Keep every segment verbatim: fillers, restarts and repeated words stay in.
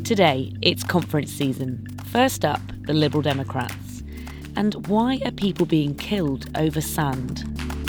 Today, it's conference season. First up, the Liberal Democrats. And why are people being killed over sand?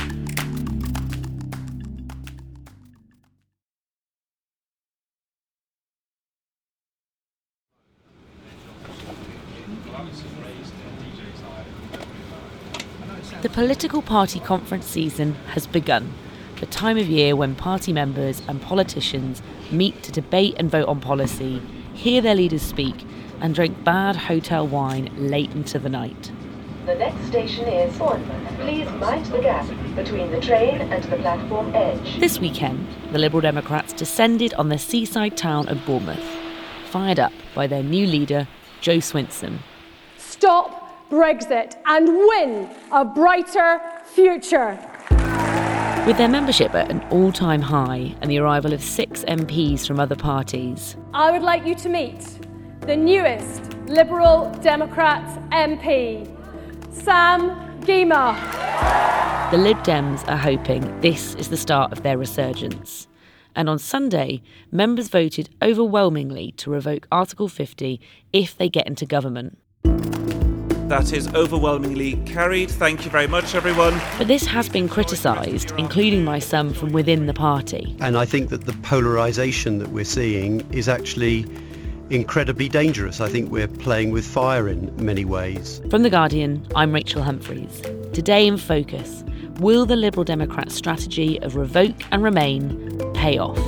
The political party conference season has begun, the time of year when party members and politicians meet to debate and vote on policy, hear their leaders speak, and drink bad hotel wine late into the night. The next station is Bournemouth. Please mind the gap between the train and the platform edge. This weekend, the Liberal Democrats descended on the seaside town of Bournemouth, fired up by their new leader, Jo Swinson. Stop Brexit and win a brighter future. With their membership at an all-time high and the arrival of six M Ps from other parties, I would like you to meet the newest Liberal Democrat M P, Sam Gyimah. The Lib Dems are hoping this is the start of their resurgence. And on Sunday, members voted overwhelmingly to revoke Article fifty if they get into government. That is overwhelmingly carried. Thank you very much, everyone. But this has been criticised, including by some from within the party. And I think that the polarisation that we're seeing is actually incredibly dangerous. I think we're playing with fire in many ways. From The Guardian, I'm Rachel Humphreys. Today in Focus, will the Liberal Democrats' strategy of revoke and remain pay off?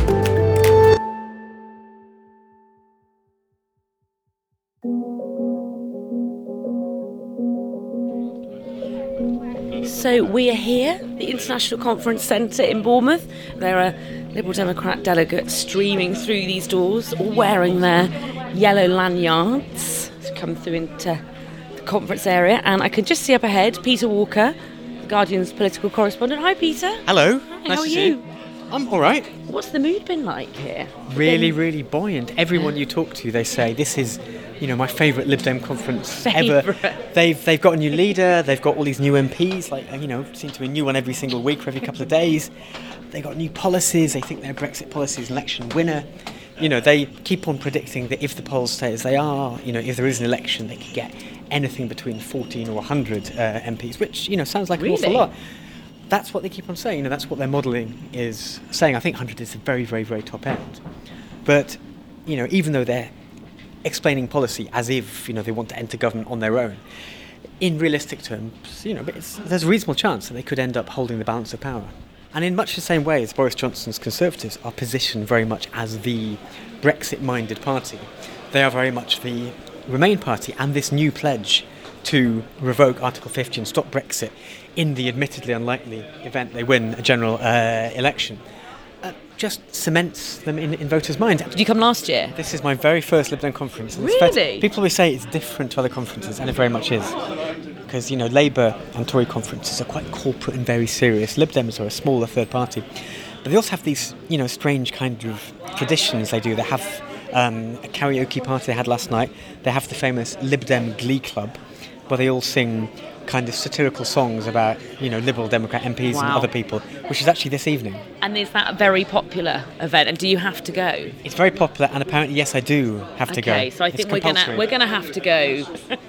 So we are here, the International Conference Centre in Bournemouth. There are Liberal Democrat delegates streaming through these doors, all wearing their yellow lanyards to come through into the conference area. And I can just see up ahead Peter Walker, The Guardian's political correspondent. Hi, Peter. Hello. Hi, nice how are to you? see you. I'm all right. What's the mood been like here? Really, really buoyant. Everyone you talk to, they say, this is, you know, my favourite Lib Dem conference ever. They've they've got a new leader. They've got all these new M Ps, like, you know, seem to be a new one every single week or every couple of days. They got new policies. They think their Brexit policy is an election winner. You know, they keep on predicting that if the polls stay as they are, you know, if there is an election, they could get anything between fourteen or one hundred uh, M Ps, which, you know, sounds like Really? an awful lot. That's what they keep on saying. You know, that's what their modelling is saying. I think one hundred is the very, very, very top end. But, you know, even though they're explaining policy as if, you know, they want to enter government on their own, in realistic terms, you know, it's, there's a reasonable chance that they could end up holding the balance of power. And in much the same way as Boris Johnson's Conservatives are positioned very much as the Brexit-minded party, they are very much the Remain party, and this new pledge to revoke Article fifty and stop Brexit in the admittedly unlikely event they win a general uh, election uh, just cements them in, in voters' minds. Did you come last year? This is my very first Lib Dem conference. And it's Really? fair to- people always say it's different to other conferences, and it very much is. Because, you know, Labour and Tory conferences are quite corporate and very serious. Lib Dems are a smaller third party. But they also have these, you know, strange kind of traditions they do. They have um, a karaoke party they had last night. They have the famous Lib Dem Glee Club, where they all sing kind of satirical songs about, you know, Liberal Democrat M Ps Wow. and other people, which is actually this evening. And is that a very popular event? And do you have to go? It's very popular, and apparently, yes, I do have to go. Okay, so I It's think we're gonna compulsory. we're gonna have to go.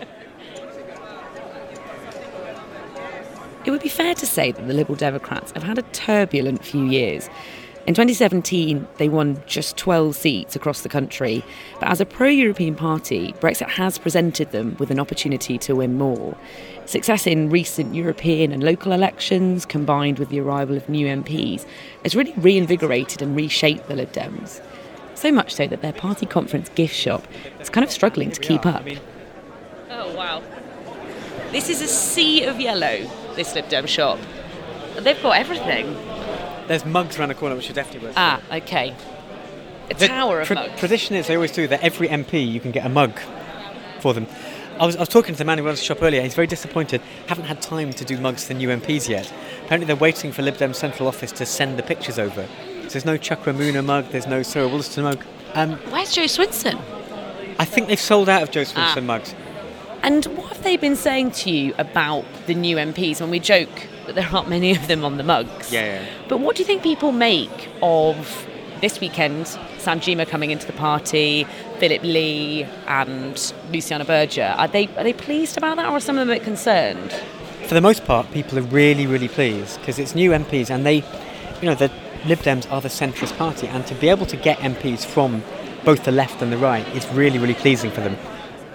It would be fair to say that the Liberal Democrats have had a turbulent few years. In twenty seventeen, they won just twelve seats across the country, but as a pro-European party, Brexit has presented them with an opportunity to win more. Success in recent European and local elections, combined with the arrival of new M Ps, has really reinvigorated and reshaped the Lib Dems. So much so that their party conference gift shop is kind of struggling to keep up. Oh, wow. This is a sea of yellow, this Lib Dem shop. They've got everything. There's mugs around the corner, which are definitely worth. Ah, okay. A The tower of tra- mugs. Tradition is they always do that. Every M P you can get a mug for them. I was, I was talking to the man who runs the shop earlier. He's very disappointed. Haven't had time to do mugs for new M Ps yet. Apparently they're waiting for Lib Dem's central office to send the pictures over. So there's no Chuck Ramuna mug. There's no Sarah Wollaston mug. Um, Where's Jo Swinson? I think they've sold out of Jo Swinson Ah. mugs. And what have they been saying to you about the new M Ps when we joke that there aren't many of them on the mugs? Yeah, yeah. But what do you think people make of this weekend, Sam Gyimah coming into the party, Philip Lee and Luciana Berger. Are they are they pleased about that, or are some of them a bit concerned? For the most part, people are really, really pleased because it's new M Ps, and they, you know, the Lib Dems are the centrist party, and to be able to get M Ps from both the left and the right is really, really pleasing for them.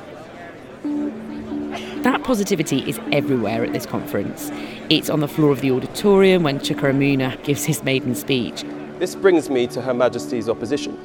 That positivity is everywhere at this conference. It's on the floor of the auditorium when Chuka Umunna gives his maiden speech. This brings me to Her Majesty's opposition.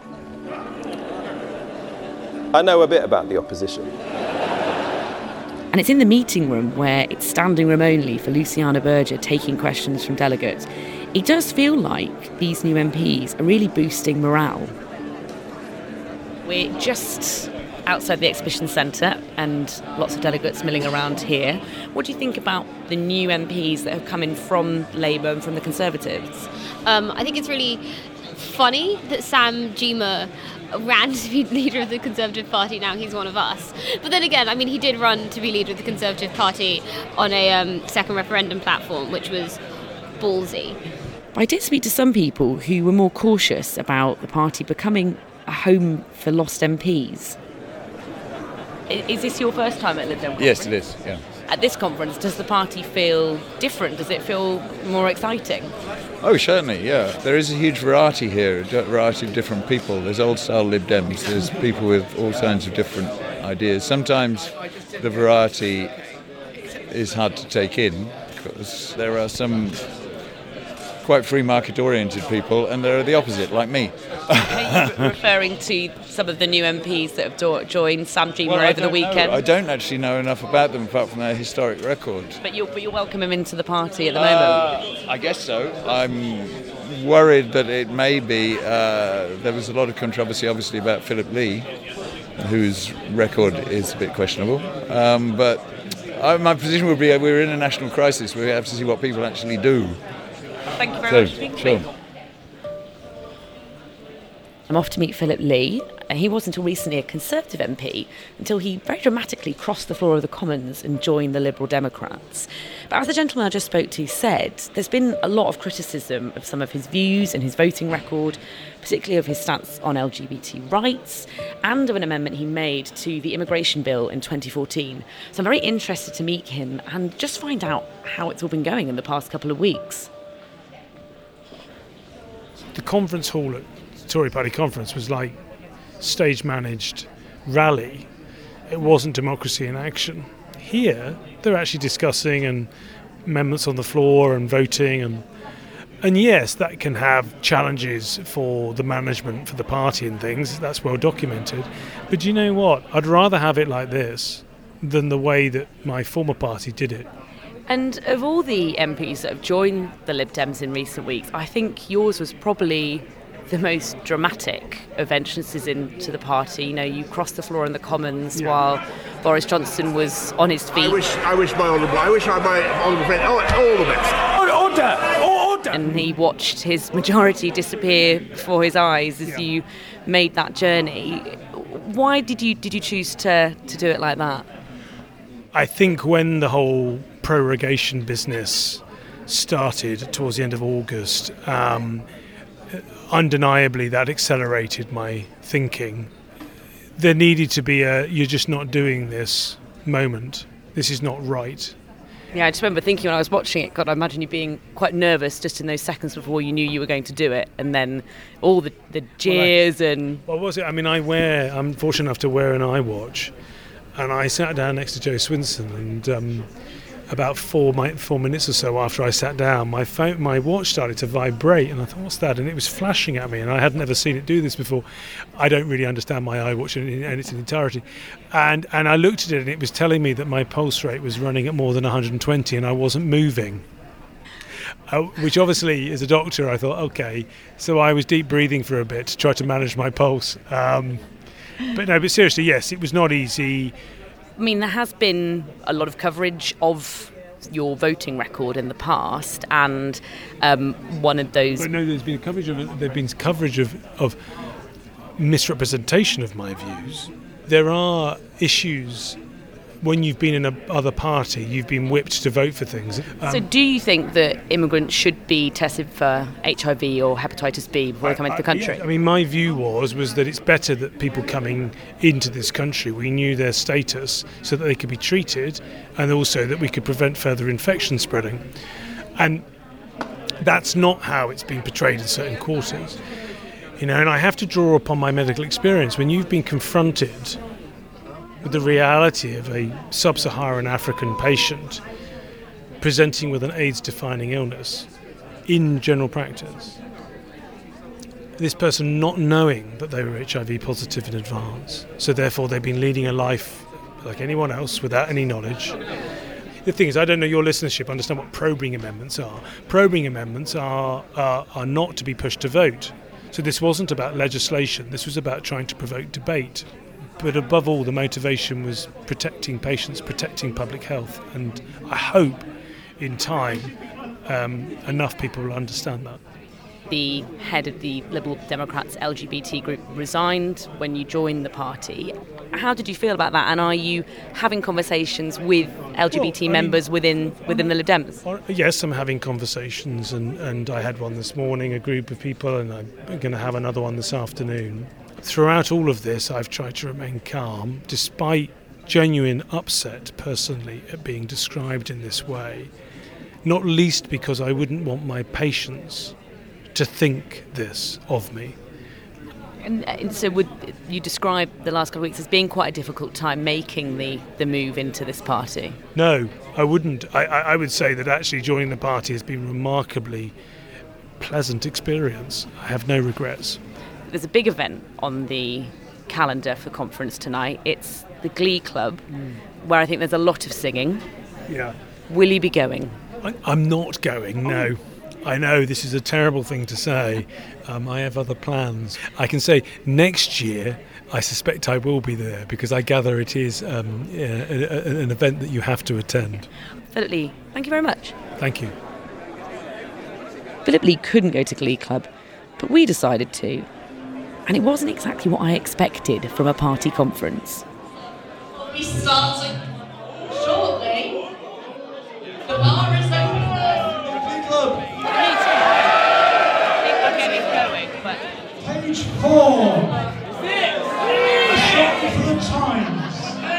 I know a bit about the opposition. And it's in the meeting room where it's standing room only for Luciana Berger taking questions from delegates. It does feel like these new M Ps are really boosting morale. We're just outside the exhibition centre and lots of delegates milling around here. What do you think about the new M Ps that have come in from Labour and from the Conservatives? Um, I think it's really funny that Sam Gyimah ran to be leader of the Conservative Party. Now he's one of us. But then again, I mean, he did run to be leader of the Conservative Party on a um, second referendum platform, which was ballsy. I did speak to some people who were more cautious about the party becoming a home for lost M Ps. Is this your first time at Lib Dem conference? Yes, it is, yeah. At this conference, does the party feel different? Does it feel more exciting? Oh, certainly, yeah. There is a huge variety here, a variety of different people. There's old-style Lib Dems, there's people with all kinds of different ideas. Sometimes the variety is hard to take in because there are some quite free market oriented people and there are the opposite, like me. Are you referring to some of the new M Ps that have do- joined Sam Gyimah well, over the weekend? Know. I don't actually know enough about them apart from their historic record. But you'll, but you'll welcome them into the party at the uh, moment? I guess so. I'm worried that it may be. Uh, there was a lot of controversy obviously about Philip Lee, whose record is a bit questionable. Um, but I, my position would be we're in a national crisis. We have to see what people actually do. Thank you very so, much for being sure. with me. I'm off to meet Philip Lee. He was until recently a Conservative M P until he very dramatically crossed the floor of the Commons and joined the Liberal Democrats. But as the gentleman I just spoke to said, there's been a lot of criticism of some of his views and his voting record, particularly of his stance on L G B T rights and of an amendment he made to the immigration bill in twenty fourteen. So I'm very interested to meet him and just find out how it's all been going in the past couple of weeks. The conference hall at the Tory Party conference was like stage-managed rally. It wasn't democracy in action. Here, they're actually discussing and amendments on the floor and voting, and and yes, that can have challenges for the management, for the party and things. That's well documented. But you know what? I'd rather have it like this than the way that my former party did it. And of all the M Ps that have joined the Lib Dems in recent weeks, I think yours was probably the most dramatic of entrances into the party. You know, you crossed the floor in the Commons yeah. while Boris Johnson was on his feet. I wish, I wish my honourable, I wish I my honourable friend all, all the best. Order, order. And he watched his majority disappear before his eyes as yeah. you made that journey. Why did you did you choose to to do it like that? I think when the whole prorogation business started towards the end of August, um, undeniably that accelerated my thinking. There needed to be a you're just not doing this moment. This is not right. Yeah, I just remember thinking when I was watching it, God, I imagine you being quite nervous just in those seconds before you knew you were going to do it, and then all the, the jeers well, I, and... What was it? I mean, I wear, I'm fortunate enough to wear an iWatch, and I sat down next to Jo Swinson, and um, about four my, four minutes or so after I sat down, my phone, my watch started to vibrate, and I thought, what's that? And it was flashing at me, and I had never seen it do this before. I don't really understand my iWatch in, in its entirety. And and I looked at it, and it was telling me that my pulse rate was running at more than one hundred twenty, and I wasn't moving. Uh, which obviously, as a doctor, I thought, okay. So I was deep breathing for a bit to try to manage my pulse. Um, but no, but seriously, yes, it was not easy. I mean, there has been a lot of coverage of your voting record in the past, and um, one of those... But no, there's been coverage of there's been coverage of, of misrepresentation of my views. There are issues when you've been in a other party, you've been whipped to vote for things. Um, so do you think that immigrants should be tested for H I V or hepatitis B before they come into the country? Yeah, I mean, my view was was that it's better that people coming into this country, we knew their status so that they could be treated, and also that we could prevent further infection spreading. And that's not how it's been portrayed in certain quarters. You know, and I have to draw upon my medical experience. When you've been confronted with the reality of a sub-Saharan African patient presenting with an AIDS-defining illness in general practice, this person not knowing that they were H I V positive in advance, so therefore they've been leading a life like anyone else without any knowledge. The thing is, I don't know your listenership understand what probing amendments are. Probing amendments are, are, are not to be pushed to vote. So this wasn't about legislation, this was about trying to provoke debate. But above all, the motivation was protecting patients, protecting public health. And I hope in time um, enough people will understand that. The head of the Liberal Democrats L G B T group resigned when you joined the party. How did you feel about that? And are you having conversations with L G B T well, members mean, within within the Lib Dems? Yes, I'm having conversations, and, and I had one this morning, a group of people, and I'm going to have another one this afternoon. Throughout all of this, I've tried to remain calm, despite genuine upset personally at being described in this way, not least because I wouldn't want my patients to think this of me. And, and so would you describe the last couple of weeks as being quite a difficult time making the, the move into this party? No, I wouldn't. I, I, I would say that actually joining the party has been a remarkably pleasant experience. I have no regrets. There's a big event on the calendar for conference tonight. It's the Glee Club, mm. where I think there's a lot of singing. Yeah. Will you be going? I, I'm not going, no. I know this is a terrible thing to say. Um, I have other plans. I can say next year I suspect I will be there because I gather it is um, yeah, a, a, an event that you have to attend. Philip Lee, thank you very much. Thank you. Philip Lee couldn't go to Glee Club, but we decided to. And it wasn't exactly what I expected from a party conference. We'll be starting shortly. The bar is open. Glee Club. I think we're getting going, but... Page four. A shot for the Times.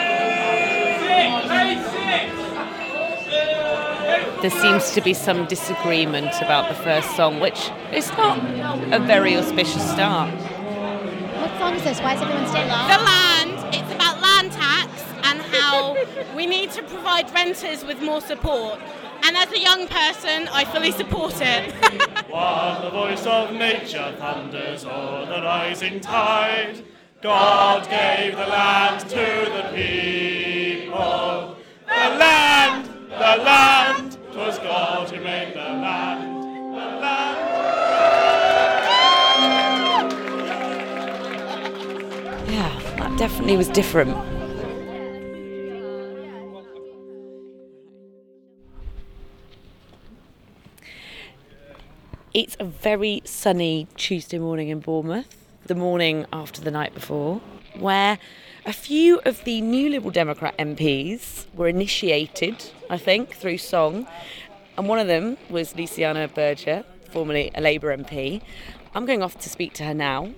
There seems to be some disagreement about the first song, which is not a very auspicious start. What song is this? Why is everyone staying long? The land. It's about land tax and how we need to provide renters with more support. And as a young person, I fully support it. While the voice of nature thunders o'er the rising tide, God gave the land to the people. The land, the land, 'twas God who made the land, the land. Yeah, that definitely was different. It's a very sunny Tuesday morning in Bournemouth, the morning after the night before, where a few of the new Liberal Democrat M Ps were initiated, I think, through song, and one of them was Luciana Berger, formerly a Labour M P. I'm going off to speak to her now.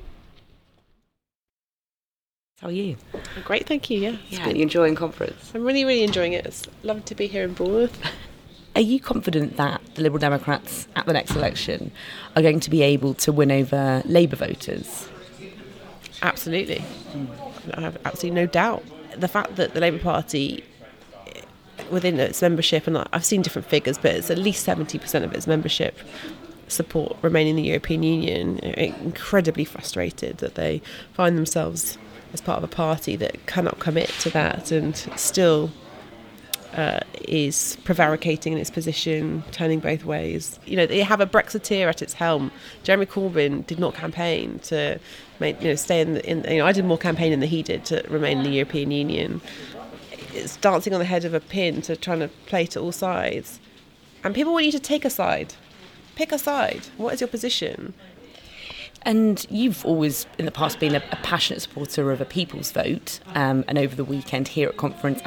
How are you? Great, thank you, yeah. Yeah, you enjoying conference? I'm really, really enjoying it. It's lovely to be here in Bournemouth. Are you confident that the Liberal Democrats at the next election are going to be able to win over Labour voters? Absolutely. I have absolutely no doubt. The fact that the Labour Party, within its membership, and I've seen different figures, but it's at least seventy percent of its membership support remaining in the European Union, incredibly frustrated that they find themselves as part of a party that cannot commit to that and still uh, is prevaricating in its position, turning both ways. You know, they have a Brexiteer at its helm. Jeremy Corbyn did not campaign to make, you know, stay in, the, in you know, I did more campaigning than he did to remain in the European Union. It's dancing on the head of a pin to trying to play to all sides. And people want you to take a side. Pick a side. What is your position? And you've always, in the past, been a, a passionate supporter of a people's vote. Um, and over the weekend here at conference,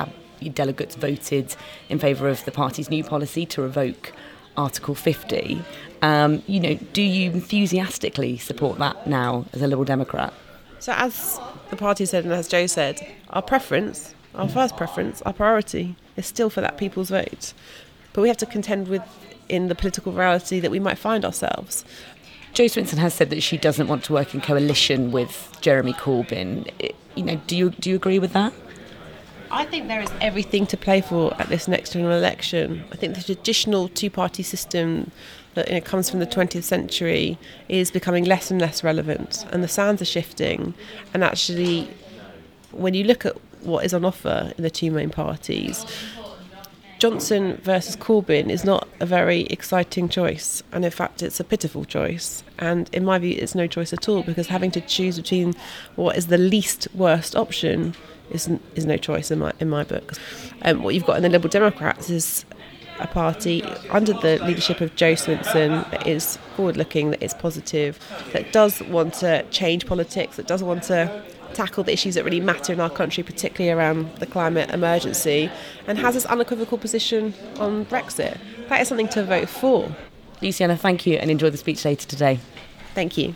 delegates voted in favour of the party's new policy to revoke Article fifty. Um, you know, do you enthusiastically support that now as a Liberal Democrat? So as the party said and as Joe said, our preference, our first preference, our priority is still for that people's vote. But we have to contend with in the political reality that we might find ourselves. Jo Swinson has said that she doesn't want to work in coalition with Jeremy Corbyn. You know, do you do you agree with that? I think there is everything to play for at this next general election. I think the traditional two-party system that you know, comes from the twentieth century is becoming less and less relevant, and the sands are shifting. And actually, when you look at what is on offer in the two main parties, Johnson versus Corbyn is not a very exciting choice, and in fact it's a pitiful choice, and in my view it's no choice at all, because having to choose between what is the least worst option is is no choice in my in my book. Um, what you've got in the Liberal Democrats is a party under the leadership of Jo Swinson that is forward-looking, that is positive, that does want to change politics, that does want to tackle the issues that really matter in our country, particularly around the climate emergency, and has this unequivocal position on Brexit. That is something to vote for. Luciana, thank you, and enjoy the speech later today. Thank you.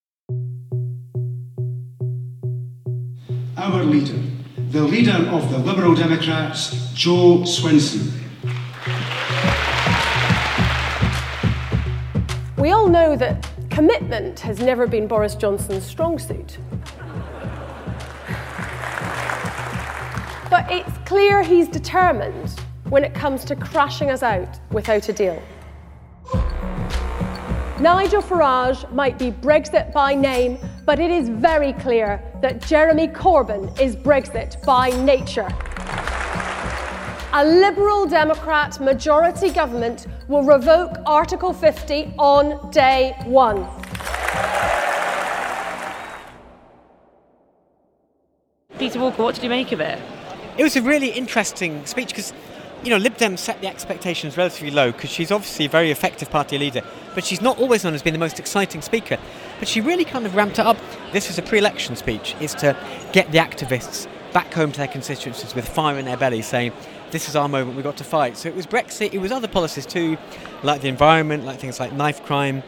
Our leader, the leader of the Liberal Democrats, Jo Swinson. We all know that commitment has never been Boris Johnson's strong suit. But it's clear he's determined when it comes to crashing us out without a deal. Nigel Farage might be Brexit by name, but it is very clear that Jeremy Corbyn is Brexit by nature. A Liberal Democrat majority government will revoke Article fifty on day one. Peter Walker, what did you make of it? It was a really interesting speech because, you know, Lib Dem set the expectations relatively low because she's obviously a very effective party leader, but she's not always known as being the most exciting speaker. But she really kind of ramped it up. This was a pre-election speech. It's to get the activists back home to their constituencies with fire in their belly, saying, this is our moment, we've got to fight. So it was Brexit, it was other policies too, like the environment, like things like knife crime.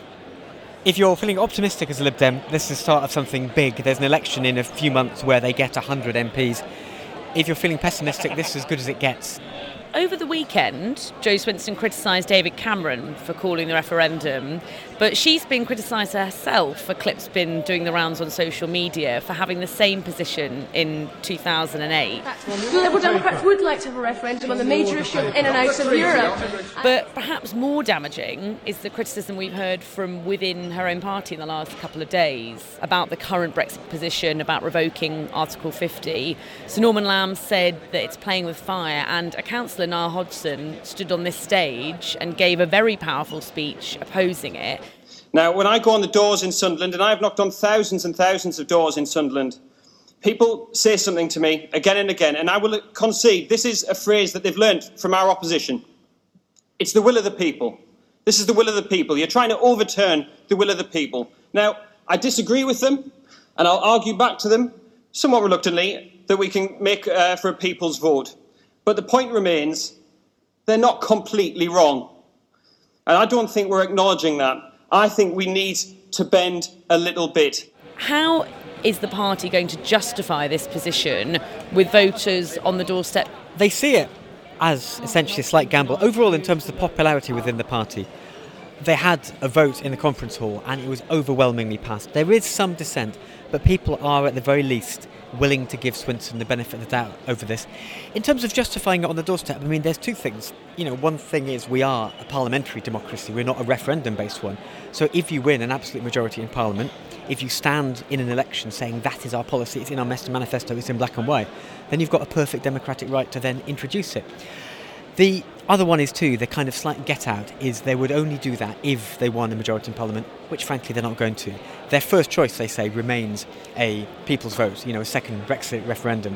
If you're feeling optimistic as a Lib Dem, this is the start of something big. There's an election in a few months where they get one hundred M Ps. If you're feeling pessimistic, this is as good as it gets. Over the weekend, Jo Swinson criticised David Cameron for calling the referendum, but she's been criticised herself for clips been doing the rounds on social media for having the same position in two thousand eight. The Liberal Democrats would like to have a referendum on the major issue in and out of Europe. But perhaps more damaging is the criticism we've heard from within her own party in the last couple of days about the current Brexit position, about revoking Article fifty. Sir Norman Lamb said that it's playing with fire, and a councillor, Niall Hodgson, stood on this stage and gave a very powerful speech opposing it. Now, when I go on the doors in Sunderland, and I've knocked on thousands and thousands of doors in Sunderland, people say something to me again and again, and I will concede this is a phrase that they've learnt from our opposition. It's the will of the people. This is the will of the people. You're trying to overturn the will of the people. Now, I disagree with them, and I'll argue back to them, somewhat reluctantly, that we can make uh, for a people's vote. But the point remains, they're not completely wrong. And I don't think we're acknowledging that. I think we need to bend a little bit. How is the party going to justify this position with voters on the doorstep? They see it as essentially a slight gamble. Overall, in terms of the popularity within the party, they had a vote in the conference hall and it was overwhelmingly passed. There is some dissent, but people are at the very least willing to give Swinson the benefit of the doubt over this. In terms of justifying it on the doorstep, I mean, there's two things. You know, one thing is we are a parliamentary democracy. We're not a referendum-based one. So if you win an absolute majority in Parliament, if you stand in an election saying that is our policy, it's in our manifesto, it's in black and white, then you've got a perfect democratic right to then introduce it. The other one is too, the kind of slight get-out is they would only do that if they won a majority in Parliament, which frankly they're not going to. Their first choice, they say, remains a people's vote, you know, a second Brexit referendum.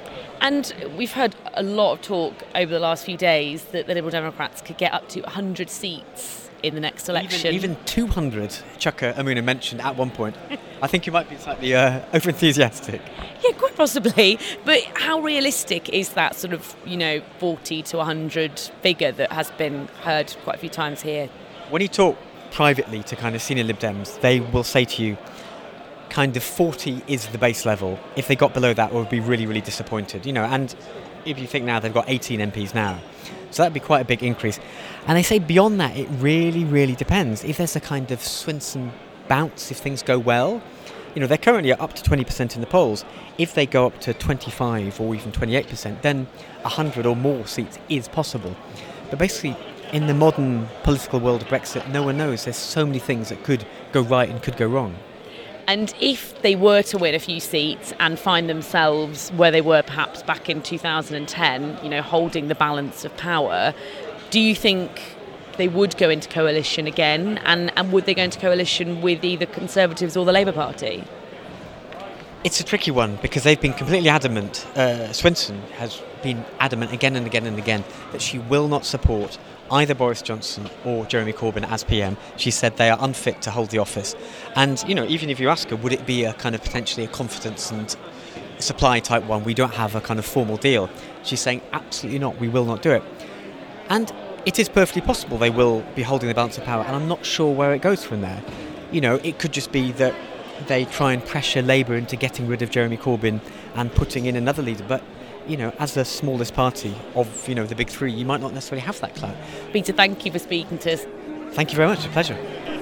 And we've heard a lot of talk over the last few days that the Liberal Democrats could get up to one hundred seats in the next election. Even, even two hundred, Chuka Umunna mentioned at one point. I think you might be slightly uh, over-enthusiastic. Yeah, quite possibly. But how realistic is that sort of, you know, forty to one hundred figure that has been heard quite a few times here? When you talk privately to kind of senior Lib Dems, they will say to you, kind of forty is the base level. If they got below that, we would be really, really disappointed. You know, and if you think now they've got eighteen M Ps now, so that'd be quite a big increase. And they say beyond that, it really, really depends. If there's a kind of Swinson bounce, if things go well, you know, they're currently up to twenty percent in the polls. If they go up to twenty-five or even twenty-eight percent, then one hundred or more seats is possible. But basically, in the modern political world of Brexit, no one knows. There's so many things that could go right and could go wrong. And if they were to win a few seats and find themselves where they were perhaps back in two thousand ten, you know, holding the balance of power, do you think they would go into coalition again? And, and would they go into coalition with either Conservatives or the Labour Party? It's a tricky one because they've been completely adamant. Uh, Swinson has been adamant again and again and again that she will not support either Boris Johnson or Jeremy Corbyn as P M. She said they are unfit to hold the office. And, you know, even if you ask her, would it be a kind of potentially a confidence and supply type one? We don't have a kind of formal deal. She's saying, absolutely not, we will not do it. And it is perfectly possible they will be holding the balance of power, and I'm not sure where it goes from there. You know, it could just be that they try and pressure Labour into getting rid of Jeremy Corbyn and putting in another leader, but you know, as the smallest party of, you know, the big three, you might not necessarily have that clout. Peter, thank you for speaking to us. Thank you very much, a pleasure.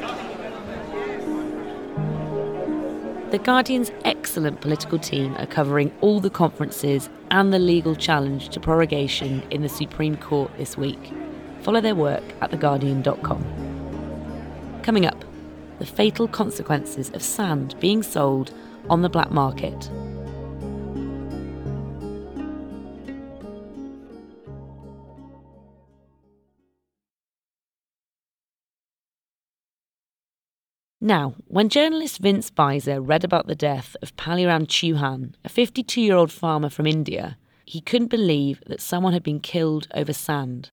The Guardian's excellent political team are covering all the conferences and the legal challenge to prorogation in the Supreme Court this week. Follow their work at the guardian dot com. Coming up, the fatal consequences of sand being sold on the black market. Now, when journalist Vince Beiser read about the death of Paliram Chauhan, a fifty-two-year-old farmer from India, he couldn't believe that someone had been killed over sand.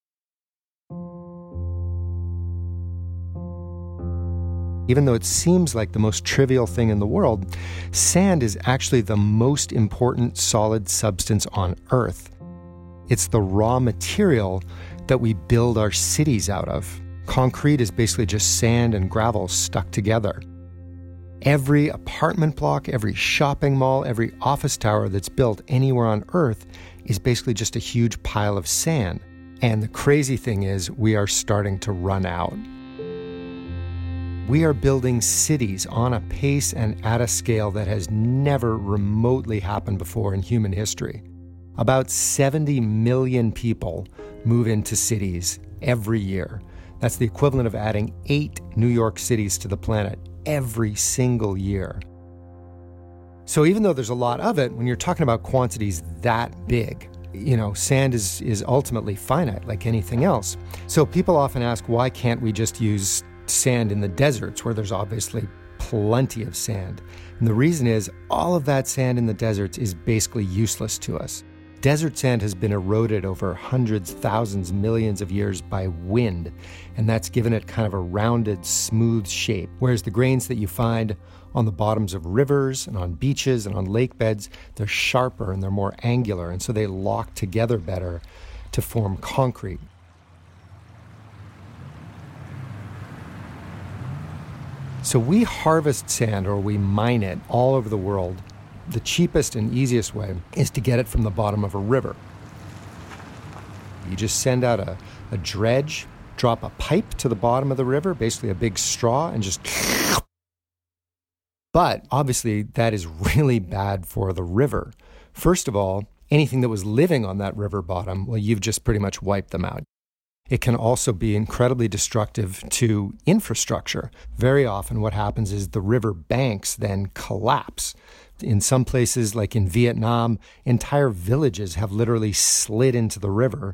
Even though it seems like the most trivial thing in the world, sand is actually the most important solid substance on Earth. It's the raw material that we build our cities out of. Concrete is basically just sand and gravel stuck together. Every apartment block, every shopping mall, every office tower that's built anywhere on Earth is basically just a huge pile of sand. And the crazy thing is, we are starting to run out. We are building cities on a pace and at a scale that has never remotely happened before in human history. About seventy million people move into cities every year. That's the equivalent of adding eight New York cities to the planet every single year. So even though there's a lot of it, when you're talking about quantities that big, you know, sand is, is ultimately finite, like anything else. So people often ask, why can't we just use sand in the deserts where there's obviously plenty of sand? And the reason is, all of that sand in the deserts is basically useless to us. Desert sand has been eroded over hundreds, thousands, millions of years by wind, and that's given it kind of a rounded, smooth shape. Whereas the grains that you find on the bottoms of rivers and on beaches and on lake beds, they're sharper and they're more angular, and so they lock together better to form concrete. So we harvest sand, or we mine it, all over the world. The cheapest and easiest way is to get it from the bottom of a river. You just send out a, a dredge, drop a pipe to the bottom of the river, basically a big straw, and just... But obviously that is really bad for the river. First of all, anything that was living on that river bottom, well, you've just pretty much wiped them out. It can also be incredibly destructive to infrastructure. Very often what happens is the river banks then collapse. In some places, like in Vietnam, entire villages have literally slid into the river.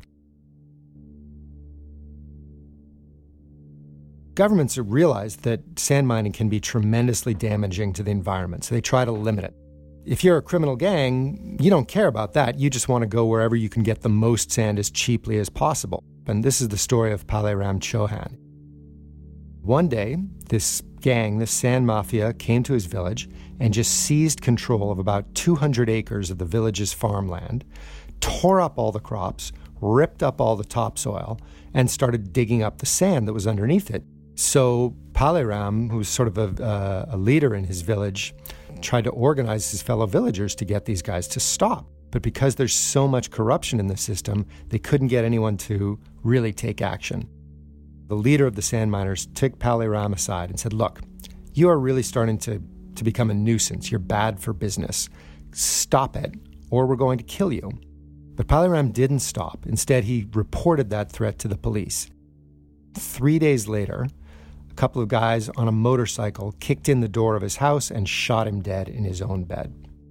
Governments have realized that sand mining can be tremendously damaging to the environment, so they try to limit it. If you're a criminal gang, you don't care about that. You just want to go wherever you can get the most sand as cheaply as possible. And this is the story of Paliram Chauhan. One day, this gang, this sand mafia, came to his village and just seized control of about two hundred acres of the village's farmland, tore up all the crops, ripped up all the topsoil, and started digging up the sand that was underneath it. So Paliram, who's sort of a, uh, a leader in his village, tried to organize his fellow villagers to get these guys to stop. But because there's so much corruption in the system, they couldn't get anyone to really take action. The leader of the sand miners took Paliram aside and said, look, you are really starting to, to become a nuisance. You're bad for business. Stop it, or we're going to kill you. But Paliram didn't stop. Instead, he reported that threat to the police. Three days later, a couple of guys on a motorcycle kicked in the door of his house and shot him dead in his own bed.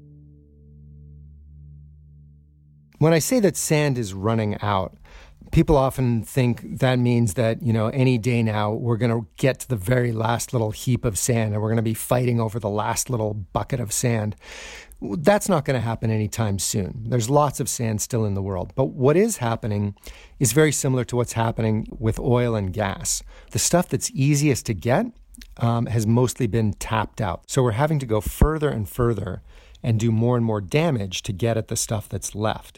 When I say that sand is running out, people often think that means that, you know, any day now we're going to get to the very last little heap of sand and we're going to be fighting over the last little bucket of sand. That's not going to happen anytime soon. There's lots of sand still in the world. But what is happening is very similar to what's happening with oil and gas. The stuff that's easiest to get um, has mostly been tapped out. So we're having to go further and further and do more and more damage to get at the stuff that's left.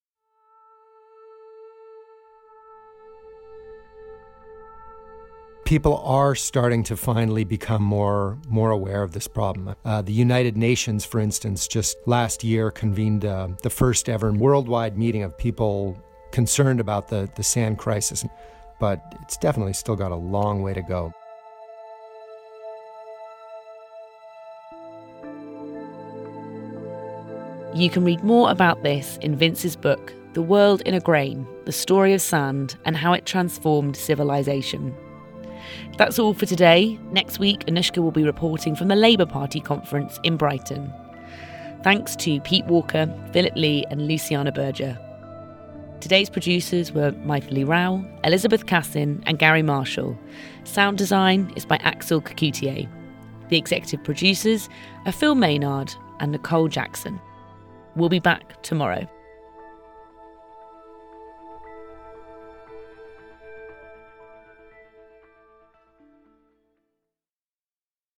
People are starting to finally become more more aware of this problem. Uh, the United Nations, for instance, just last year convened uh, the first ever worldwide meeting of people concerned about the, the sand crisis. But it's definitely still got a long way to go. You can read more about this in Vince's book, The World in a Grain, The Story of Sand and How It Transformed Civilization. That's all for today. Next week, Anushka will be reporting from the Labour Party conference in Brighton. Thanks to Pete Walker, Philip Lee and Luciana Berger. Today's producers were Michael Lee Rao, Elizabeth Cassin and Gary Marshall. Sound design is by Axel Cocoutier. The executive producers are Phil Maynard and Nicole Jackson. We'll be back tomorrow.